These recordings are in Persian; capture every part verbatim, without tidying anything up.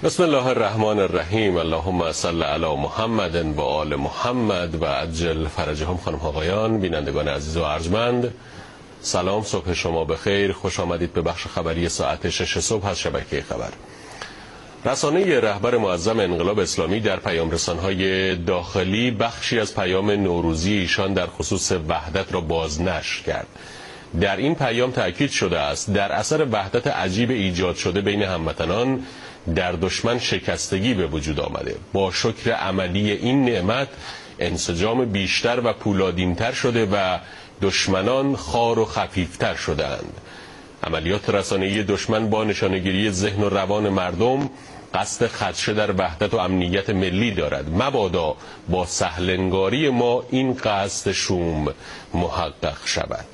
بسم الله الرحمن الرحیم. اللهم صل علی محمد و آل محمد و عجل فرجهم. خانم آقایان، بینندگان عزیز و ارجمند، سلام، صبح شما بخیر. خوش آمدید به بخش خبری ساعت شش صبح از شبکه خبر. رسانه رهبر معظم انقلاب اسلامی در پیام رسانهای داخلی بخشی از پیام نوروزی ایشان در خصوص وحدت را بازنشر کرد. در این پیام تأکید شده است در اثر وحدت عجیب ایجاد شده بین هموطنان در دشمن شکستگی به وجود آمده. با شکر عملی این نعمت انسجام بیشتر و پولادینتر شده و دشمنان خار و خفیفتر شدند. عملیات رسانه‌ای دشمن با نشانه‌گیری ذهن و روان مردم قصد خدشه در وحدت و امنیت ملی دارد. مبادا با سهلنگاری ما این قصد شوم محقق شود.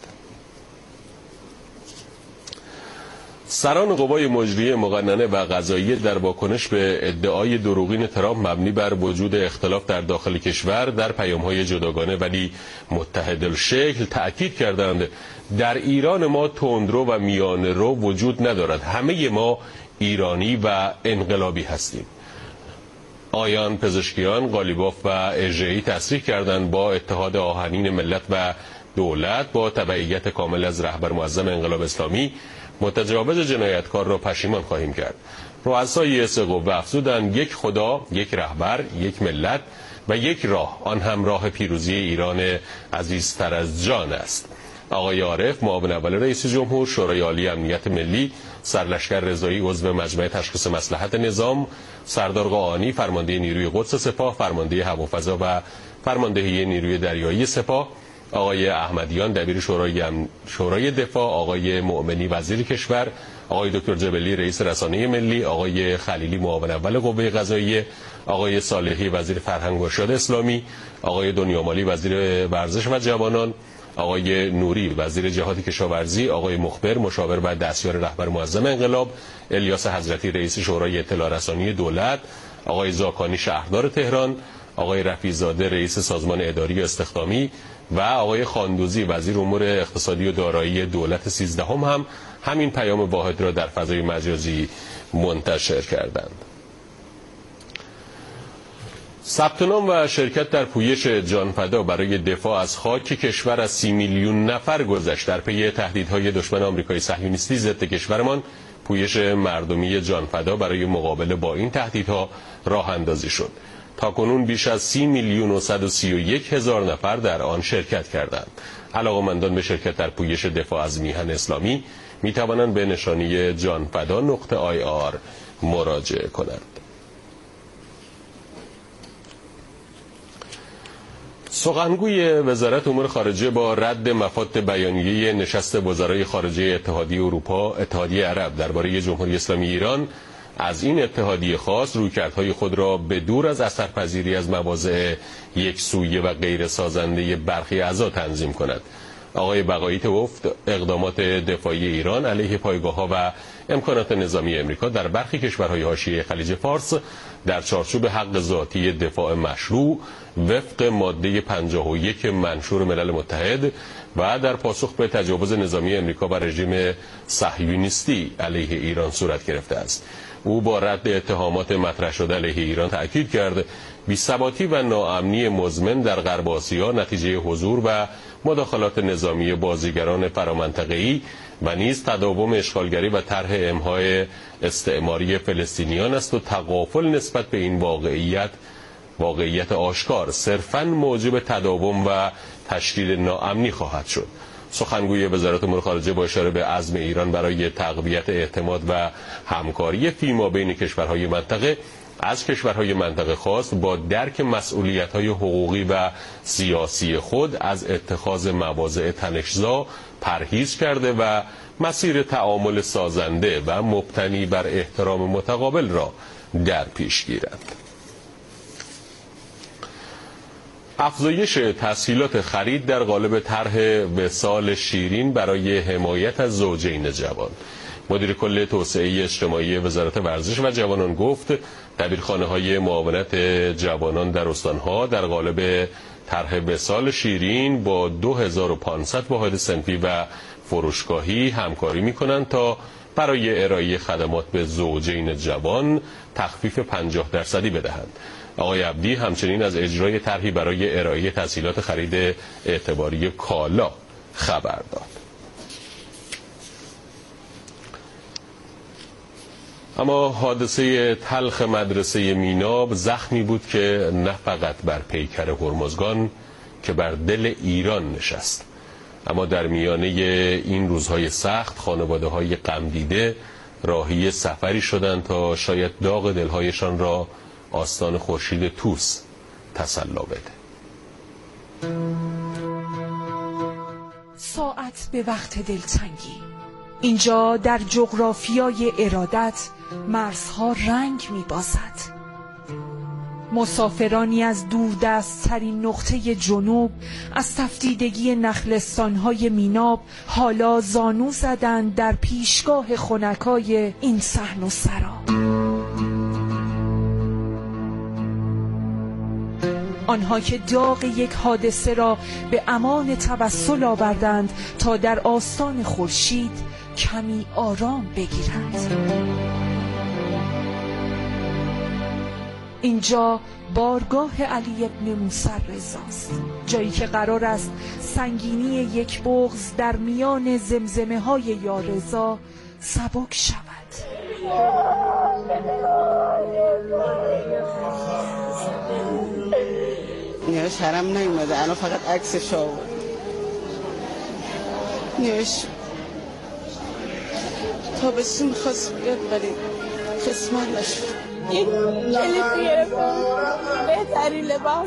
سران قوای مجریه مقننه و قضاییه در واکنش به ادعای دروغین ترامپ مبنی بر وجود اختلاف در داخل کشور در پیام‌های جداگانه ولی متحدالشکل تأکید کردند در ایران ما تندرو و میانه‌رو وجود ندارد. همه ما ایرانی و انقلابی هستیم. آیان پزشکیان، قالیباف و اژه‌ای تصریح کردند با اتحاد آهنین ملت و دولت با تبعیت کامل از رهبر معظم انقلاب اسلامی متجاوز جنایتکار را پشیمان خواهیم کرد. رؤسای سه قوه افزودند یک خدا، یک رهبر، یک ملت و یک راه، آن هم راه پیروزی ایران عزیزتر از جان است. آقای عارف معاون اول رئیس جمهور، شورای عالی امنیت ملی، سرلشکر رضایی عضو مجمع تشخیص مصلحت نظام، سردار قاآنی فرمانده نیروی قدس سپاه، فرمانده هوافضا و فرماندهی نیروی دریایی سپاه، آقای احمدیان دبیر شورای شورای دفاع، آقای مؤمنی وزیر کشور، آقای دکتر جبلی رئیس رسانه ملی، آقای خلیلی معاون اول قوه قضاییه، آقای صالحی وزیر فرهنگ و ارشاد اسلامی، آقای دنیامالی وزیر ورزش و جوانان، آقای نوری وزیر جهاد کشاورزی، آقای مخبر مشاور و دستیار رهبر معظم انقلاب، الیاس حضرتی رئیس شورای اطلاع رسانی دولت، آقای زاکانی شهردار تهران، آقای رفیع‌زاده رئیس سازمان اداری استخدامی و آقای خاندوزی وزیر امور اقتصادی و دارایی دولت سیزدهم هم همین پیام واحد را در فضای مجازی منتشر کردند. ثبت نام و شرکت در پویش جانفدا برای دفاع از خاک کشور از سی میلیون نفر گذشت. در پی تهدیدهای دشمن آمریکای صهیونیستی ضد کشورمان، پویش مردمی جانفدا برای مقابله با این تهدیدها راه اندازی شد. تاکنون بیش از سی میلیون و صد و سی و یک هزار نفر در آن شرکت کردند. علاقه‌مندان به شرکت در پویش دفاع از میهن اسلامی می توانند به نشانی جانفدا نقطه آی آر مراجعه کنند. سخنگوی وزارت امور خارجه با رد مفاد بیانیه نشست وزرای خارجه اتحادیه اروپا اتحادیه عرب درباره جمهوری اسلامی ایران از این اتحادیه خواست رویکردهای خود را به دور از اثرپذیری از مواضع یکسویه و غیر سازنده برخی اعضا تنظیم کند. آقای بقایی گفت اقدامات دفاعی ایران علیه پایگاه‌ها و امکانات نظامی امریکا در برخی کشورهای حاشیه خلیج فارس در چارچوب حق ذاتی دفاع مشروع وفق ماده پنجاه و یک منشور ملل متحد و در پاسخ به تجاوز نظامی امریکا و رژیم صهیونیستی علیه ایران صورت گرفته است. او با رد اتهامات مطرح شده علیه ایران تأکید کرد بی‌ثباتی و ناامنی مزمن در غرب آسیا نتیجه حضور و مداخلات نظامی بازیگران فرامنطقه‌ای و نیز تداوم اشغالگری و طرح امهای استعماری فلسطینیان است و تغافل نسبت به این واقعیت واقعیت آشکار صرفاً موجب تداوم و تشدید ناامنی خواهد شد. سخنگوی وزارت امور خارجه با اشاره به عزم ایران برای تقویت اعتماد و همکاری فیما بین کشورهای منطقه از کشورهای منطقه خواست با درک مسئولیت‌های حقوقی و سیاسی خود از اتخاذ مواضع تنش‌زا پرهیز کرده و مسیر تعامل سازنده و مبتنی بر احترام متقابل را در پیش گیرد. افزایش تسهیلات خرید در قالب طرح وصال شیرین برای حمایت از زوجین جوان. مدیر کل توسعه اجتماعی وزارت ورزش و جوانان گفت دبیرخانه‌های معاونت جوانان در استان‌ها در قالب طرح وصال شیرین با دو هزار و پانصد واحد صنفی و فروشگاهی همکاری می‌کنند تا برای ارائه خدمات به زوجین جوان تخفیف پنجاه درصدی بدهند. آقای عبدی همچنین از اجرای طرحی برای ارائه تسهیلات خرید اعتباری کالا خبر داد. اما حادثه تلخ مدرسه میناب زخمی بود که نه فقط بر پیکر هرمزگان که بر دل ایران نشست. اما در میانه این روزهای سخت خانواده‌های غمدیده راهی سفری شدند تا شاید داغ دلهایشان را آستان خورشید طوس تسلا بده. ساعت به وقت دلتنگی. اینجا در جغرافیای ارادت مرزها رنگ می‌بازد. مسافرانی از دوردست‌ترین نقطه جنوب از تفتیدگی نخلستان‌های میناب حالا زانو زدند در پیشگاه خنکای این صحن و سرا. آنها که داغ یک حادثه را به امان توسل آوردند تا در آستان خورشید کمی آرام بگیرند. اینجا بارگاه علی ابن موسی رضاست، جایی که قرار است سنگینی یک بغض در میان زمزمه های یا رضا سبک شود. نیاش حرم نیومده، الان فقط عکسش آورد. نیاش تابستون میخواست بیاد ولی قسمت نشد. یک کلیپ گرفتم، بهترین لباس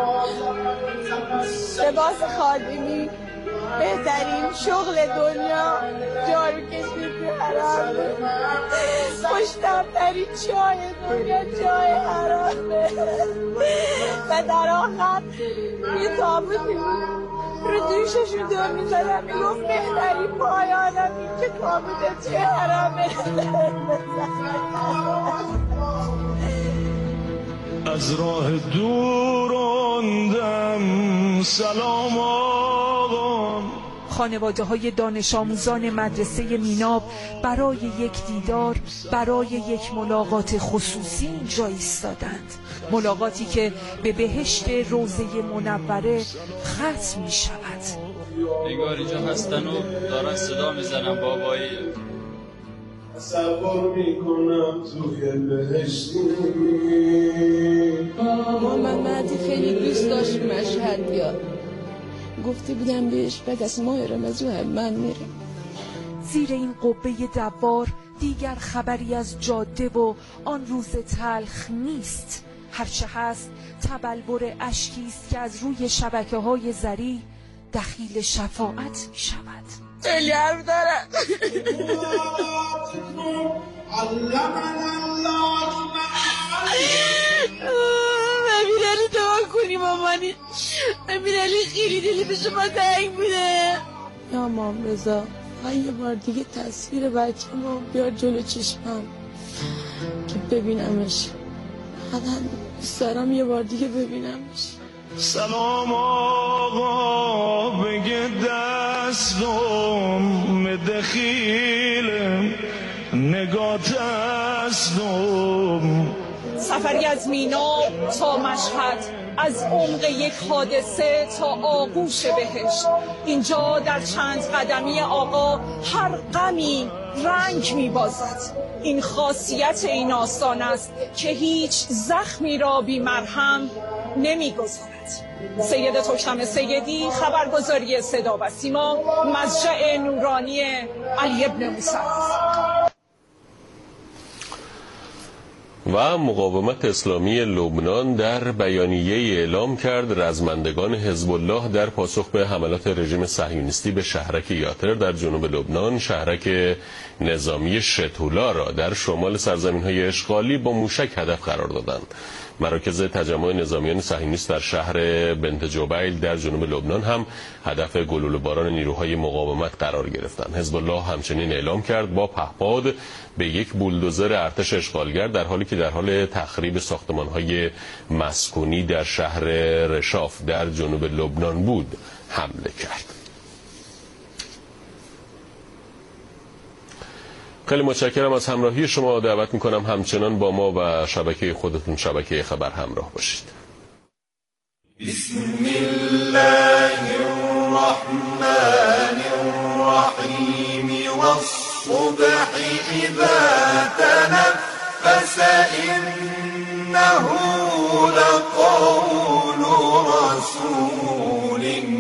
لباس خادمی، بهترین شغل دنیا، جارو کشی تو حرام، خوشتمترین چای دنیا جای حرامه. و در آخر یه تابوتی رو دوششون دو میزدم، میگفت بهترین پایانم این که تابوته توی حرامه. از راه دور آمدم سلام آقا. خانواده های دانش آموزان مدرسه میناب برای یک دیدار، برای یک ملاقات خصوصی اینجا ایستادند. ملاقاتی که به بهشت روضه منوره ختم می شود. نگار اینجا هستن و دارن صدا میزنن بابایی. تصور میکنم توی بهشتی. محمد مهدی خیلی دوست داشت مشهد بیاد، گفته بودم بهش بعد از ماه رمضان حتما میره. زیر این قبه دوار دیگر خبری از جاده و آن روز تلخ نیست. هرچه هست تبلور اشکی است که از روی شبکه‌های زری دخیل شفاعت می شود. خیلی حرف دارم. امیرعلی دعا کنی مامانی، امیرعلی خیلی دلی به شما تنگ بوده. یا مام رضا یه بار دیگه تصویر بچه ما بیار جلو چشمم که ببینمش. حداقل دوست دارم یه بار دیگه ببینمش. سلام آقا بگه دستم دخیلم نگات هستم. سفری از میناب تا مشهد، از عمق یک حادثه تا آغوش بهشت. اینجا در چند قدمی آقا هر غمی رنگ می‌بازد. این خاصیت این آستان است که هیچ زخمی را بی مرهم نمی‌گذارد. سید تکتم سیدی، خبرگزاری صدا و سیما، مضجع نورانی علی ابن موسی. و مقاومت اسلامی لبنان در بیانیه اعلام کرد رزمندگان حزب الله در پاسخ به حملات رژیم صهیونیستی به شهرک یاتر در جنوب لبنان، شهرک نظامی شتولا را در شمال سرزمین‌های اشغالی با موشک هدف قرار دادند. مراکز تجمع نظامیان صهیونیست در شهر بنت جبیل در جنوب لبنان هم هدف گلوله‌باران نیروهای مقاومت قرار گرفتند. حزب الله همچنین اعلام کرد با پهپاد به یک بولدوزر ارتش اشغالگر در حالی که در حال تخریب ساختمان‌های مسکونی در شهر رشاف در جنوب لبنان بود حمله کرد. خیلی متشکرم از همراهی شما. دعوت میکنم همچنان با ما و شبکه خودتون شبکه خبر همراه باشید. بسم الله الرحمن الرحیم والصبح اذا تنفس انه لقول رسول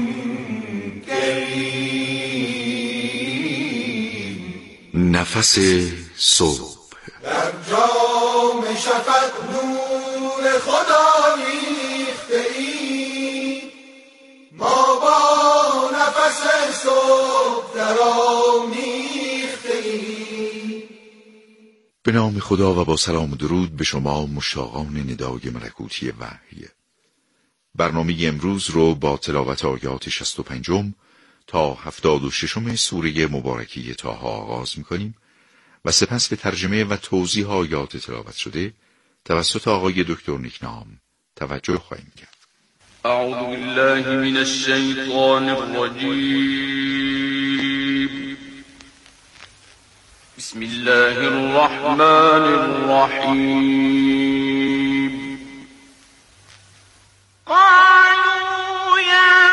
کریم. نفس صبح در جام شفق نور خدا ریخته ای، ما با نفس صبح در آمیخته ای. به نام خدا و با سلام و درود به شما مشتاقان ندای ملکوتی وحی. برنامه امروز رو با تلاوت آیات شصت و پنجم تا هفتاد و ششم سوره مبارکه طه آغاز می‌کنیم و سپس به ترجمه و توضیح آیات تلاوت شده توسط آقای دکتر نیکنام توجه خواهیم کرد. اعوذ بالله من الشیطان الرجیم. بسم الله الرحمن الرحیم. قالوا یا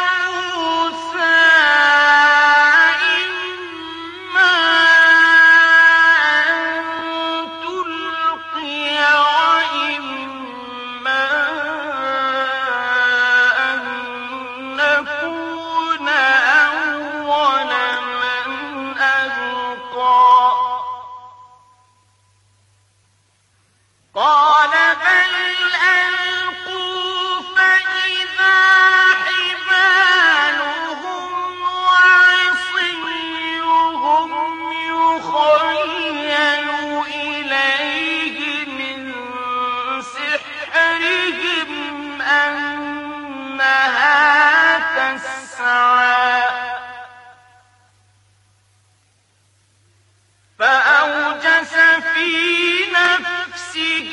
فأوجس في نفسه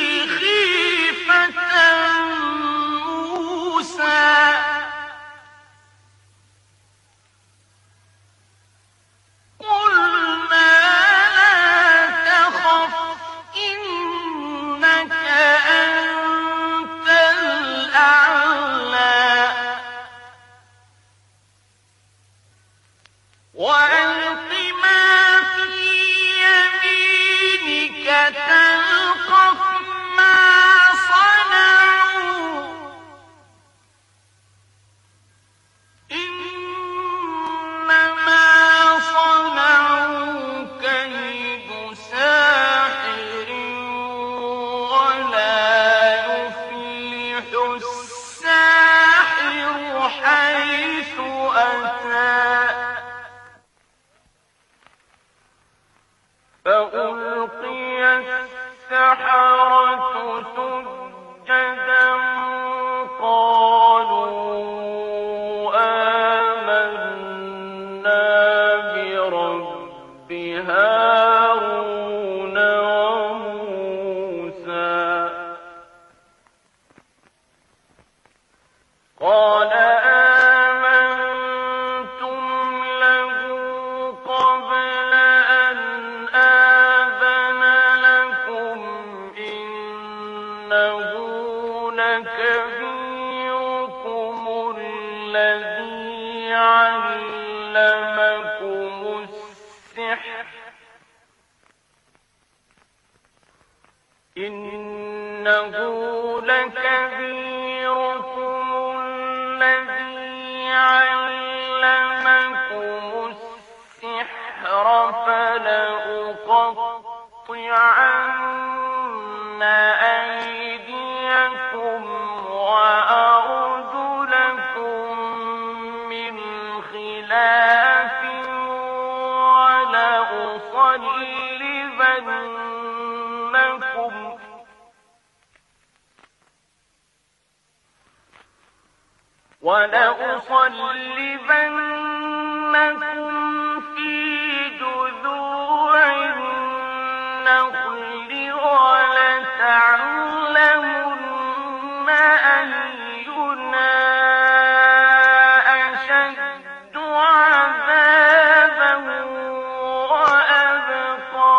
خيفة موسى قلنا لا تخف إنك أنت الأعلى وألق ما تلقف ما صنعوا إنما صنعوا كيد ساحر ولا يفلح الساحر حيث أتى فألقي السحرة سجدا قالوا آمنا برب هارون وموسى قال إنه لكبيركم الذي علمكم السحر فلأقطعن أيديكم وأرجلكم من خلاف ولأصلبنكم ولأصلبنكم في جذوع النخل ولتعلمن أينا أشد عذابا وأبقى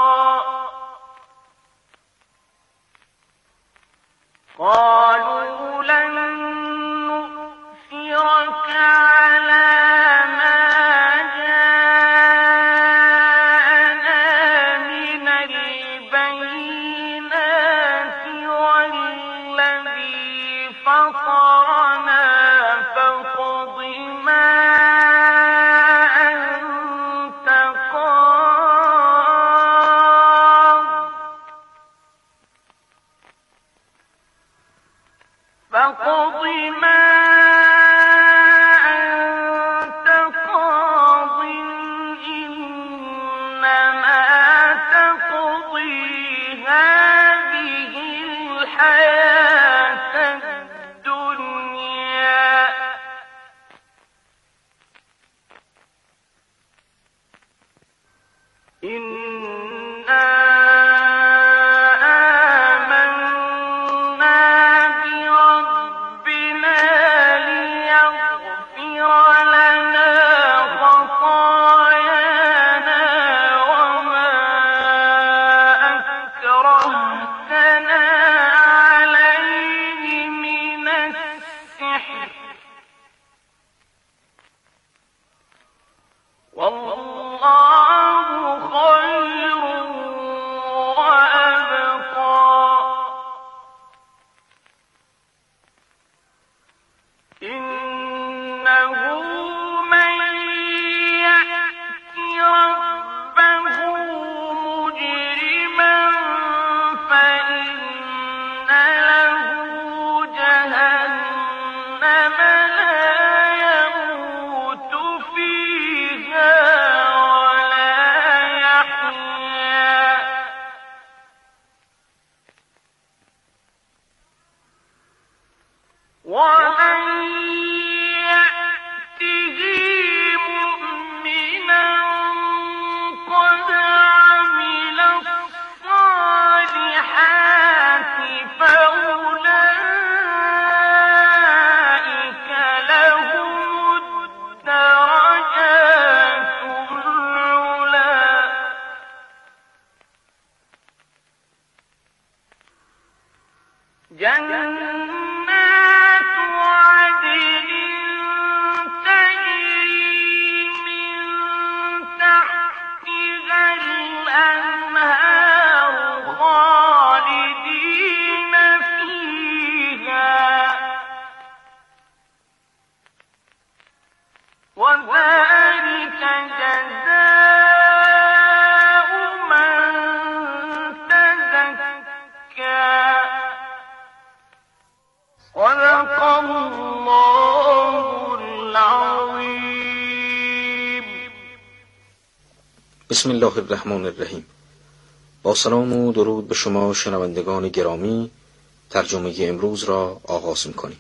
بسم الله الرحمن الرحیم. با سلام و درود به شما شنوندگان گرامی، ترجمه امروز را آغاز می‌کنیم.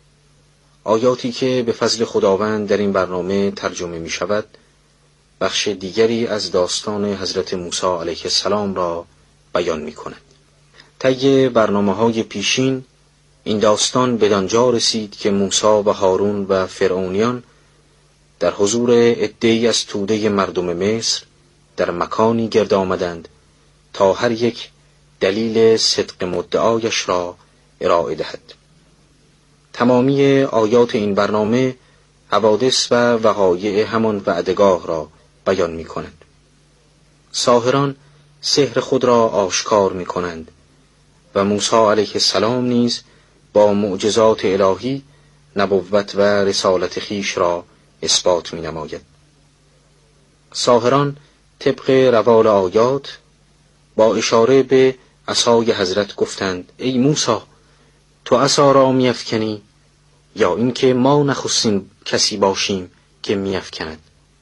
آیاتی که به فضل خداوند در این برنامه ترجمه می شود، بخش دیگری از داستان حضرت موسی علیه السلام را بیان می کند. طی برنامه‌های پیشین این داستان بدانجا رسید که موسی و هارون و فرعونیان در حضور عده‌ای از توده مردم مصر در مکانی گرد آمدند تا هر یک دلیل صدق مدعایش را ارائه دهد. تمامی آیات این برنامه حوادث و وقایع همان وعدگاه را بیان می کنند. ساحران سحر خود را آشکار می کنند و موسی علیه السلام نیز با معجزات الهی نبوت و رسالت خیش را اثبات می نماید. ساحران طبق روال آیات با اشاره به عصای حضرت گفتند: ای موسی، تو عصا را می افکنی یا اینکه ما نخستین کسی باشیم که می افکند؟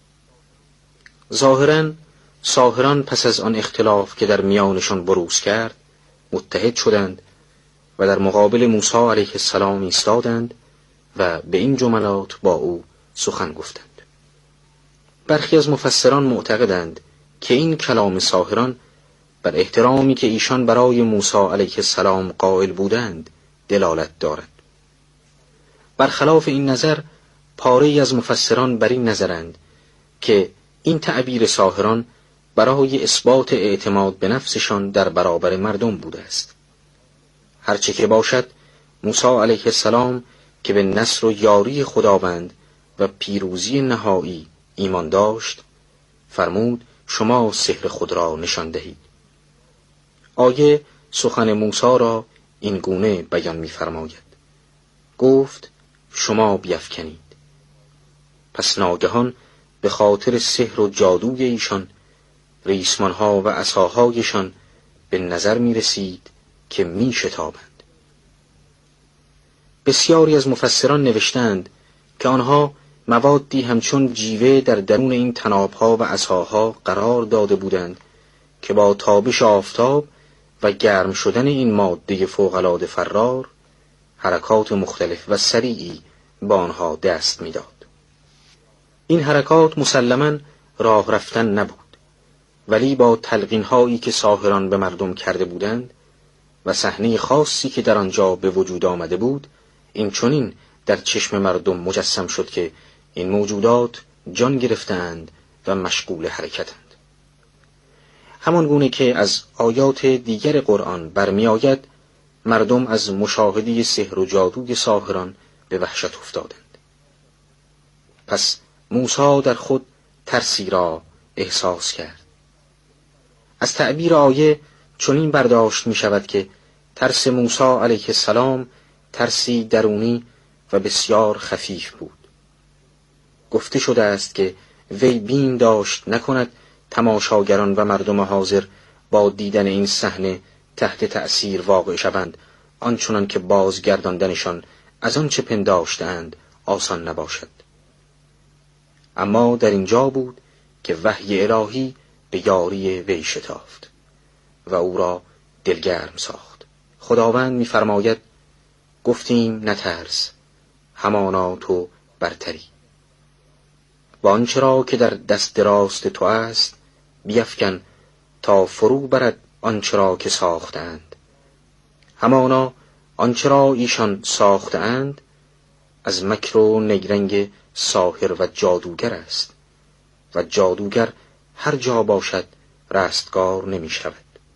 ظاهراً ساحران پس از آن اختلاف که در میانشان بروز کرد متحد شدند و در مقابل موسی علیه السلام ایستادند و به این جملات با او سخن گفتند. برخی از مفسران معتقدند که این کلام ساحران بر احترامی که ایشان برای موسی علیه السلام قائل بودند دلالت دارد. برخلاف این نظر پاره‌ای از مفسران بر این نظرند که این تعبیر ساحران برای اثبات اعتماد به نفسشان در برابر مردم بوده است. هرچه که باشد، موسی علیه السلام که به نصر و یاری خداوند و پیروزی نهایی ایمان داشت، فرمود شما سحر خود را نشان دهید. آیه سخن موسی را این گونه بیان می‌فرماید. گفت شما بیفکنید. پس ناگهان به خاطر سحر و جادوی ایشان ریسمانها و عصاهایشان به نظر می رسید که می شتابند. بسیاری از مفسران نوشتند که آنها موادی همچون جیوه در درون این طنابها و عصاها قرار داده بودند که با تابش آفتاب و گرم شدن این ماده فوق‌العاده فرار حرکات مختلف و سریعی با آنها دست می‌داد. این حرکات مسلماً راه رفتن نبود، ولی با تلقین‌هایی که ساحران به مردم کرده بودند و صحنه خاصی که در آنجا به وجود آمده بود، این چنین در چشم مردم مجسم شد که این موجودات جان گرفتند و مشغول حرکتند. همان گونه که از آیات دیگر قرآن برمی آید، مردم از مشاهده سحر و جادوی ساحران به وحشت افتادند. پس موسی در خود ترسی را احساس کرد. از تعبیر آیه چنین برداشت می شود که ترس موسی علیه السلام ترسی درونی و بسیار خفیف بود. گفته شده است که وی بیم داشت نکند تماشاگران و مردم حاضر با دیدن این صحنه تحت تأثیر واقع شوند، آنچنان که بازگرداندنشان از آن چه پنداشتند آسان نباشد. اما در اینجا بود که وحی الهی به یاری وی شتافت و او را دلگرم ساخت. خداوند می‌فرماید گفتیم نترس، همانا تو برتری. و آنچه را که در دست راست تو است بیفکن تا فرو برد آنچه را که ساختند. همانا آنچه را ایشان ساختند از مکر و نیرنگ ساحر و جادوگر است و جادوگر هر جا باشد رستگار نمی شود.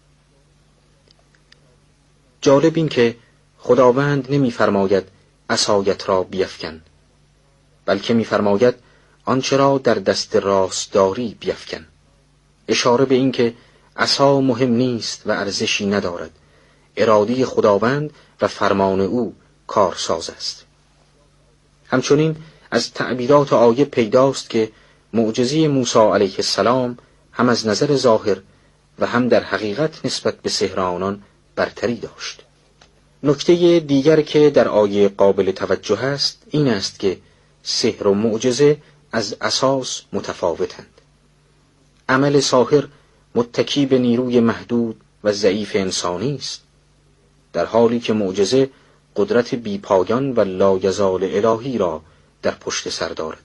جالب این که خداوند نمی فرماید عصایت را بیفکن، بلکه می فرماید آنچه را در دست راست داری بیفکن، اشاره به این که عصا مهم نیست و ارزشی ندارد. اراده خداوند و فرمان او کارساز است. همچنین از تعبیرات آیه پیداست که معجزه موسی علیه السلام هم از نظر ظاهر و هم در حقیقت نسبت به سحر آنان برتری داشت. نکته دیگر که در آیه قابل توجه است این است که سحر و معجزه از اساس متفاوتند. عمل ساحر متکی به نیروی محدود و ضعیف انسانی است، در حالی که معجزه قدرت بیپایان و لایزال الهی را در پشت سر دارد.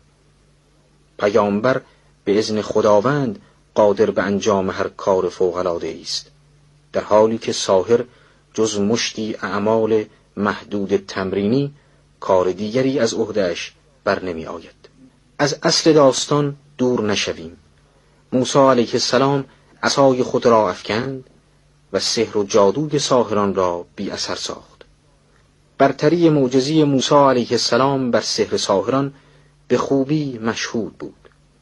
پیامبر به اذن خداوند قادر به انجام هر کار فوق‌العاده است، در حالی که ساحر جز مشتی اعمال محدود تمرینی کار دیگری از عهده‌اش بر نمی آید. از اصل داستان دور نشویم. موسی علیه السلام عصای خود را افکند و سحر و جادوی ساحران را بی اثر ساخت. برتری معجزه موسی علیه السلام بر سحر ساحران به خوبی مشهود بود.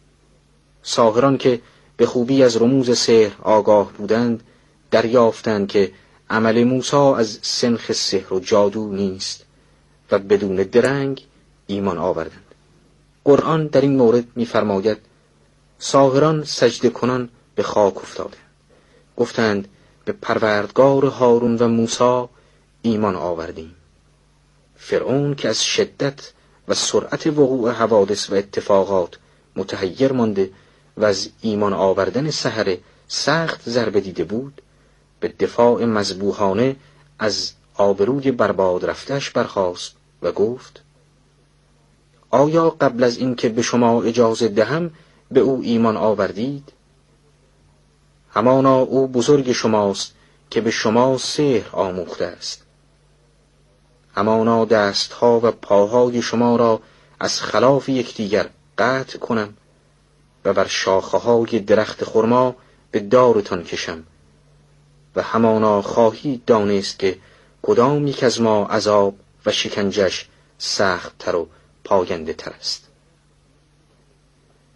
ساحران که به خوبی از رموز سحر آگاه بودند دریافتند که عمل موسی از سنخ سحر و جادو نیست و بدون درنگ ایمان آوردند. قرآن در این مورد می‌فرماید ساحران سجده کنان به خاک افتادند، گفتند به پروردگار هارون و موسی ایمان آوردیم. فرعون که از شدت و سرعت وقوع حوادث و اتفاقات متحیر مانده و از ایمان آوردن سحره سخت ضربه دیده بود، به دفاع مذبوحانه از آبروی برباد رفتش برخاست و گفت آیا قبل از این که به شما اجازه دهم به او ایمان آوردید؟ همانا او بزرگ شماست که به شما سحر آموخته است. همانا دستها و پاهای شما را از خلاف یکدیگر قطع کنم و بر شاخه‌های درخت خرما به دارتان کشم و همانا خواهید دانست که کدام یک از ما عذاب و شکنجش سخت تر و پاینده تر است.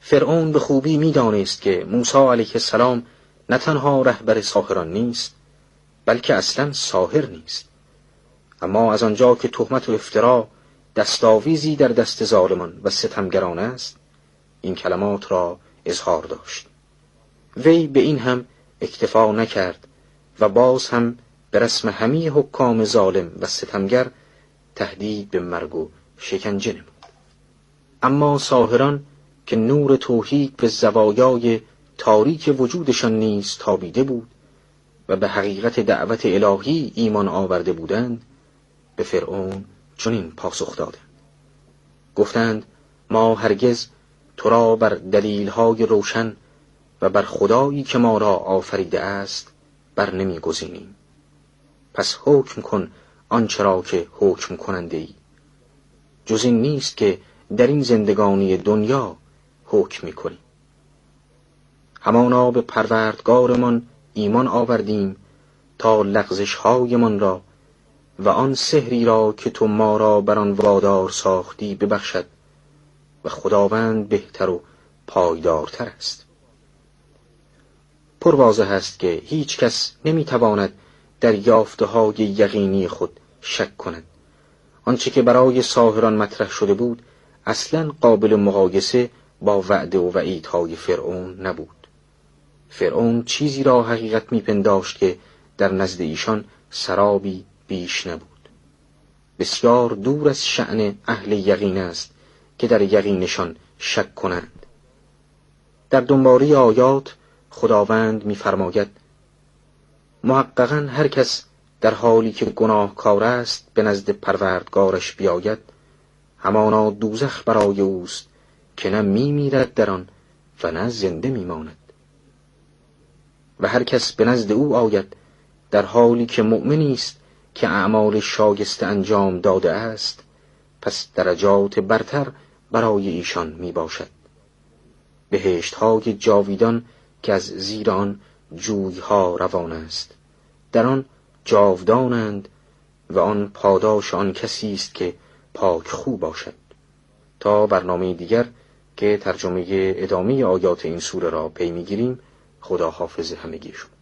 فرعون به خوبی می‌دانست که موسی علیه السلام نه تنها رهبر ساحران نیست، بلکه اصلاً ساحر نیست. اما از آنجا که تهمت و افترا دستاویزی در دست ظالمان و ستمگران است، این کلمات را اظهار داشت. وی به این هم اکتفا نکرد و باز هم به رسم همه حکام ظالم و ستمگر تهدید به مرگ و شکنجه نمود. اما ساحران که نور توحید به زوایای تاریک وجودشان نیز تابیده بود و به حقیقت دعوت الهی ایمان آورده بودند، به فرعون چنین پاسخ دادند. گفتند ما هرگز تو را بر دلیل‌های روشن و بر خدایی که ما را آفریده است بر نمی گزینیم. پس حکم کن آنچه را که حکم کننده ای. جز این نیست که در این زندگانی دنیا حکم می کنی. همانا به پروردگارمان ایمان آوردیم تا لغزش هایمان را و آن سحری را که تو ما را بر آن وادار ساختی ببخشد و خداوند بهتر و پایدارتر است. پر واضح است که هیچ کس نمی تواند در یافته های یقینی خود شک کند. آنچه که برای ساحران مطرح شده بود اصلاً قابل مقایسه با وعده و وعیدهای فرعون نبود. فرعون چیزی را حقیقت میپنداشت که در نزد ایشان سرابی بیش نبود. بسیار دور از شأن اهل یقین است که در یقینشان شک کنند. در دنباله آیات خداوند می‌فرماید محققاً هر کس در حالی که گناهکار است به نزد پروردگارش بیاید، همانا دوزخ برای اوست که نه می‌میرد در آن و نه زنده می‌ماند. و هر کس به نزد او آید در حالی که مؤمنی است که اعمال شایسته انجام داده است، پس درجات برتر برای ایشان می باشد. بهشت های جاویدان که از زیر آن جویها روان است، در آن جاودانند و آن پاداش آن کسی است که پاک خو باشد. تا برنامه دیگر که ترجمه ادامه آیات این سوره را پی می‌گیریم، خدا حافظ همگی شما.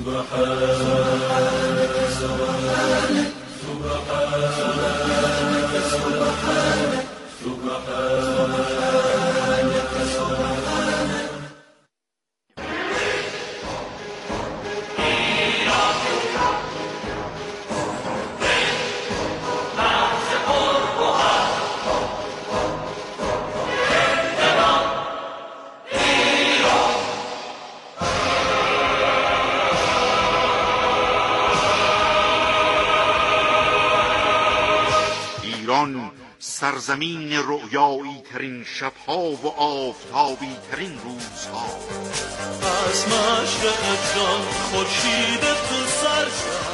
سرزمین رؤیایی ترین شبها و آفتابی ترین روزها. از مشرق جان خورشید تو سر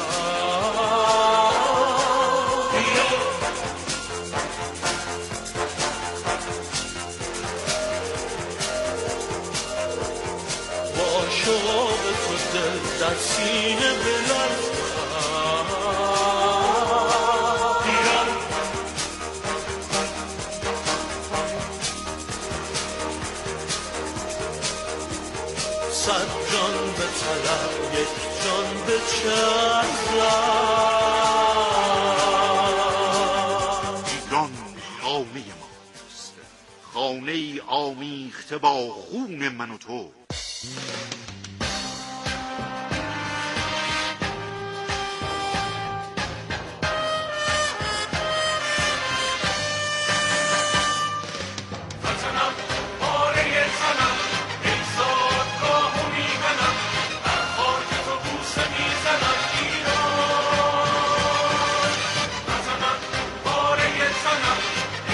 با شوق تو دل در سینه بلرزد. صد جان به طلب یک جان به چشم. ایران خانه ماست، خانه آمیخته با خون من و تو.